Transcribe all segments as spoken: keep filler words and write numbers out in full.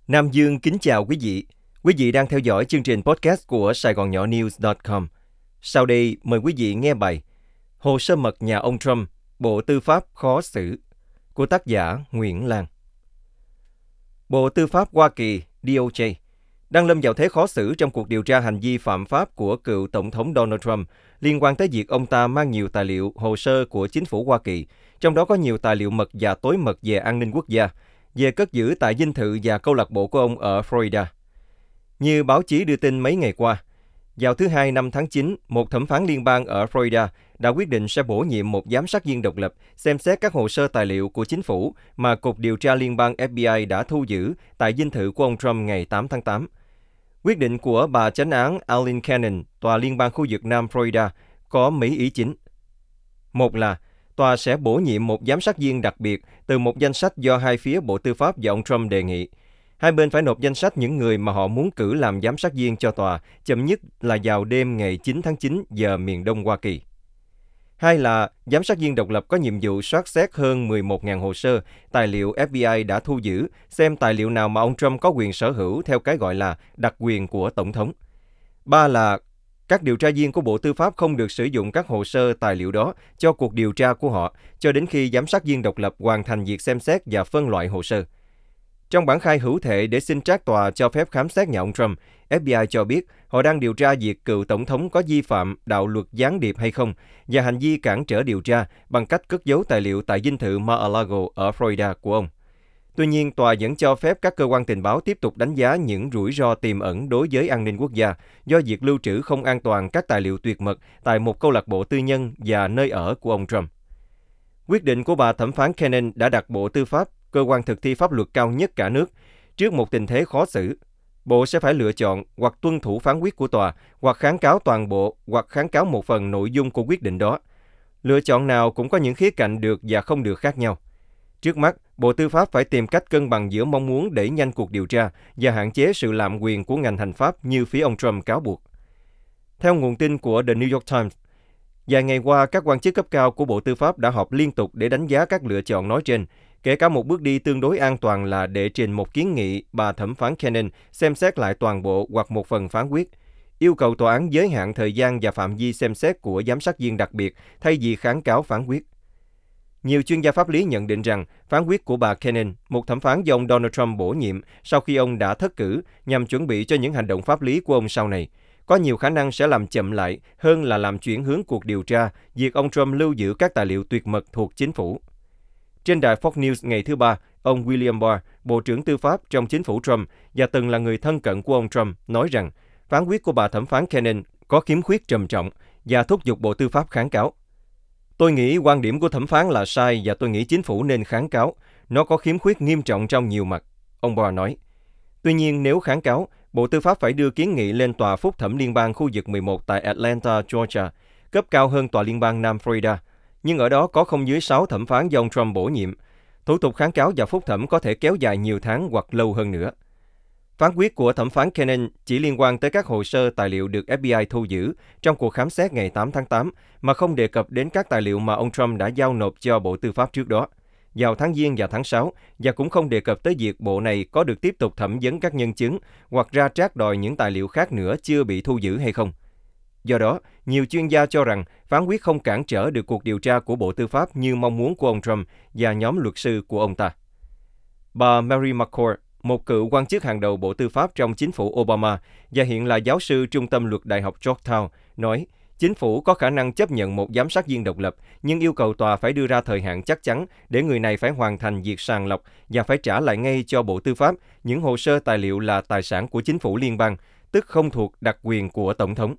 Nam Dương kính chào quý vị. Quý vị đang theo dõi chương trình podcast của Sài Gòn Nhỏ News chấm com. Sau đây, mời quý vị nghe bài Hồ sơ mật nhà ông Trump, Bộ Tư pháp khó xử của tác giả Nguyễn Lan. Bộ Tư pháp Hoa Kỳ, D O J, đang lâm vào thế khó xử trong cuộc điều tra hành vi phạm pháp của cựu Tổng thống Donald Trump liên quan tới việc ông ta mang nhiều tài liệu, hồ sơ của chính phủ Hoa Kỳ, trong đó có nhiều tài liệu mật và tối mật về an ninh quốc gia, về cất giữ tại dinh thự và câu lạc bộ của ông ở Florida. Như báo chí đưa tin mấy ngày qua, vào thứ Hai năm tháng chín, một thẩm phán liên bang ở Florida đã quyết định sẽ bổ nhiệm một giám sát viên độc lập xem xét các hồ sơ tài liệu của chính phủ mà Cục Điều tra Liên bang F B I đã thu giữ tại dinh thự của ông Trump ngày tám tháng tám. Quyết định của bà chánh án Aileen Cannon, Tòa Liên bang khu vực Nam Florida, có mấy ý chính. Một là, tòa sẽ bổ nhiệm một giám sát viên đặc biệt từ một danh sách do hai phía Bộ Tư pháp và ông Trump đề nghị. Hai bên phải nộp danh sách những người mà họ muốn cử làm giám sát viên cho tòa, chậm nhất là vào đêm ngày chín tháng chín giờ miền Đông Hoa Kỳ. Hai là, giám sát viên độc lập có nhiệm vụ soát xét hơn mười một nghìn hồ sơ, tài liệu F B I đã thu giữ, xem tài liệu nào mà ông Trump có quyền sở hữu theo cái gọi là đặc quyền của Tổng thống. Ba là, các điều tra viên của Bộ Tư pháp không được sử dụng các hồ sơ tài liệu đó cho cuộc điều tra của họ, cho đến khi giám sát viên độc lập hoàn thành việc xem xét và phân loại hồ sơ. Trong bản khai hữu thệ để xin trác tòa cho phép khám xét nhà ông Trump, F B I cho biết họ đang điều tra việc cựu Tổng thống có vi phạm đạo luật gián điệp hay không và hành vi cản trở điều tra bằng cách cất giấu tài liệu tại dinh thự Mar-a-Lago ở Florida của ông. Tuy nhiên, tòa vẫn cho phép các cơ quan tình báo tiếp tục đánh giá những rủi ro tiềm ẩn đối với an ninh quốc gia do việc lưu trữ không an toàn các tài liệu tuyệt mật tại một câu lạc bộ tư nhân và nơi ở của ông Trump. Quyết định của bà thẩm phán Cannon đã đặt Bộ Tư pháp, cơ quan thực thi pháp luật cao nhất cả nước, trước một tình thế khó xử. Bộ sẽ phải lựa chọn hoặc tuân thủ phán quyết của tòa, hoặc kháng cáo toàn bộ, hoặc kháng cáo một phần nội dung của quyết định đó. Lựa chọn nào cũng có những khía cạnh được và không được khác nhau. Trước mắt, Bộ Tư pháp phải tìm cách cân bằng giữa mong muốn đẩy nhanh cuộc điều tra và hạn chế sự lạm quyền của ngành hành pháp như phía ông Trump cáo buộc. Theo nguồn tin của The New York Times, vài ngày qua, các quan chức cấp cao của Bộ Tư pháp đã họp liên tục để đánh giá các lựa chọn nói trên, kể cả một bước đi tương đối an toàn là đệ trình một kiến nghị bà thẩm phán Cannon xem xét lại toàn bộ hoặc một phần phán quyết, yêu cầu tòa án giới hạn thời gian và phạm vi xem xét của giám sát viên đặc biệt thay vì kháng cáo phán quyết. Nhiều chuyên gia pháp lý nhận định rằng phán quyết của bà Cannon, một thẩm phán do ông Donald Trump bổ nhiệm sau khi ông đã thất cử nhằm chuẩn bị cho những hành động pháp lý của ông sau này, có nhiều khả năng sẽ làm chậm lại hơn là làm chuyển hướng cuộc điều tra việc ông Trump lưu giữ các tài liệu tuyệt mật thuộc chính phủ. Trên đài Fox News ngày thứ Ba, ông William Barr, Bộ trưởng Tư pháp trong chính phủ Trump và từng là người thân cận của ông Trump, nói rằng phán quyết của bà thẩm phán Cannon có khiếm khuyết trầm trọng và thúc giục Bộ Tư pháp kháng cáo. Tôi nghĩ quan điểm của thẩm phán là sai và tôi nghĩ chính phủ nên kháng cáo. Nó có khiếm khuyết nghiêm trọng trong nhiều mặt, ông Barr nói. Tuy nhiên, nếu kháng cáo, Bộ Tư pháp phải đưa kiến nghị lên Tòa Phúc thẩm Liên bang khu vực mười một tại Atlanta, Georgia, cấp cao hơn Tòa Liên bang Nam Florida. Nhưng ở đó có không dưới sáu thẩm phán do ông Trump bổ nhiệm. Thủ tục kháng cáo và phúc thẩm có thể kéo dài nhiều tháng hoặc lâu hơn nữa. Phán quyết của thẩm phán Cannon chỉ liên quan tới các hồ sơ tài liệu được F B I thu giữ trong cuộc khám xét ngày tám tháng tám, mà không đề cập đến các tài liệu mà ông Trump đã giao nộp cho Bộ Tư pháp trước đó, vào tháng Giêng và tháng sáu, và cũng không đề cập tới việc bộ này có được tiếp tục thẩm vấn các nhân chứng hoặc ra trác đòi những tài liệu khác nữa chưa bị thu giữ hay không. Do đó, nhiều chuyên gia cho rằng phán quyết không cản trở được cuộc điều tra của Bộ Tư pháp như mong muốn của ông Trump và nhóm luật sư của ông ta. Bà Mary McCord, một cựu quan chức hàng đầu Bộ Tư pháp trong chính phủ Obama và hiện là giáo sư trung tâm luật Đại học Georgetown, nói chính phủ có khả năng chấp nhận một giám sát viên độc lập, nhưng yêu cầu tòa phải đưa ra thời hạn chắc chắn để người này phải hoàn thành việc sàng lọc và phải trả lại ngay cho Bộ Tư pháp những hồ sơ tài liệu là tài sản của chính phủ liên bang, tức không thuộc đặc quyền của Tổng thống.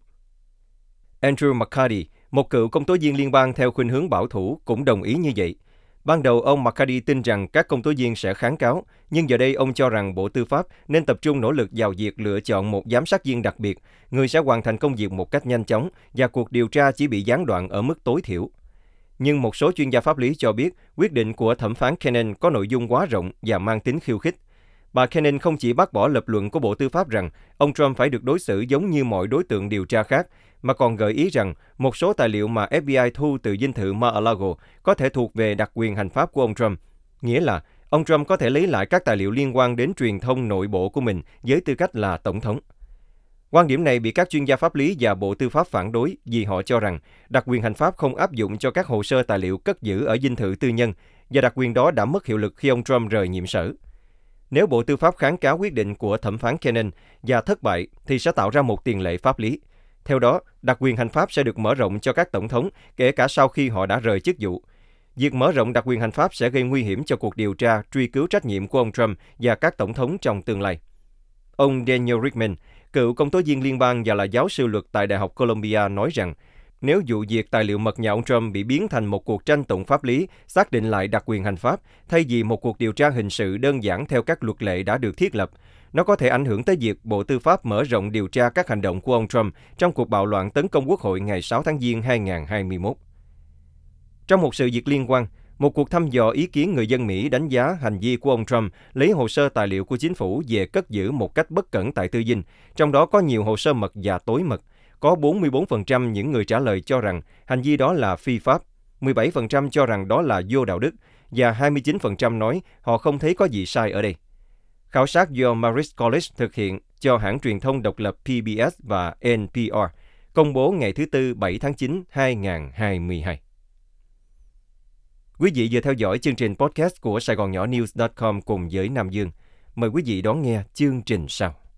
Andrew McCarty, một cựu công tố viên liên bang theo khuynh hướng bảo thủ, cũng đồng ý như vậy. Ban đầu, ông McCarty tin rằng các công tố viên sẽ kháng cáo, nhưng giờ đây ông cho rằng Bộ Tư pháp nên tập trung nỗ lực vào việc lựa chọn một giám sát viên đặc biệt, người sẽ hoàn thành công việc một cách nhanh chóng và cuộc điều tra chỉ bị gián đoạn ở mức tối thiểu. Nhưng một số chuyên gia pháp lý cho biết quyết định của thẩm phán Cannon có nội dung quá rộng và mang tính khiêu khích. Bà Cannon không chỉ bác bỏ lập luận của Bộ Tư pháp rằng ông Trump phải được đối xử giống như mọi đối tượng điều tra khác, mà còn gợi ý rằng một số tài liệu mà F B I thu từ dinh thự Mar-a-Lago có thể thuộc về đặc quyền hành pháp của ông Trump. Nghĩa là ông Trump có thể lấy lại các tài liệu liên quan đến truyền thông nội bộ của mình với tư cách là tổng thống. Quan điểm này bị các chuyên gia pháp lý và Bộ Tư pháp phản đối vì họ cho rằng đặc quyền hành pháp không áp dụng cho các hồ sơ tài liệu cất giữ ở dinh thự tư nhân và đặc quyền đó đã mất hiệu lực khi ông Trump rời nhiệm sở. Nếu Bộ Tư pháp kháng cáo quyết định của thẩm phán Cannon và thất bại thì sẽ tạo ra một tiền lệ pháp lý. Theo đó, đặc quyền hành pháp sẽ được mở rộng cho các tổng thống, kể cả sau khi họ đã rời chức vụ. Việc mở rộng đặc quyền hành pháp sẽ gây nguy hiểm cho cuộc điều tra truy cứu trách nhiệm của ông Trump và các tổng thống trong tương lai. Ông Daniel Rickman, cựu công tố viên liên bang và là giáo sư luật tại Đại học Columbia nói rằng, nếu vụ việc tài liệu mật nhà ông Trump bị biến thành một cuộc tranh tụng pháp lý xác định lại đặc quyền hành pháp thay vì một cuộc điều tra hình sự đơn giản theo các luật lệ đã được thiết lập, nó có thể ảnh hưởng tới việc Bộ Tư pháp mở rộng điều tra các hành động của ông Trump trong cuộc bạo loạn tấn công Quốc hội ngày sáu tháng Giêng hai nghìn không trăm hai mươi mốt. Trong một sự việc liên quan, một cuộc thăm dò ý kiến người dân Mỹ đánh giá hành vi của ông Trump lấy hồ sơ tài liệu của chính phủ về cất giữ một cách bất cẩn tại tư dinh, trong đó có nhiều hồ sơ mật và tối mật. Có bốn mươi bốn phần trăm những người trả lời cho rằng hành vi đó là phi pháp, mười bảy phần trăm cho rằng đó là vô đạo đức và hai mươi chín phần trăm nói họ không thấy có gì sai ở đây. Khảo sát do Marist College thực hiện cho hãng truyền thông độc lập pê bê ét và en pê rờ, công bố ngày thứ Tư bảy tháng chín hai nghìn không trăm hai mươi hai. Quý vị vừa theo dõi chương trình podcast của Sài Gòn Nhỏ News chấm com cùng với Nam Dương. Mời quý vị đón nghe chương trình sau.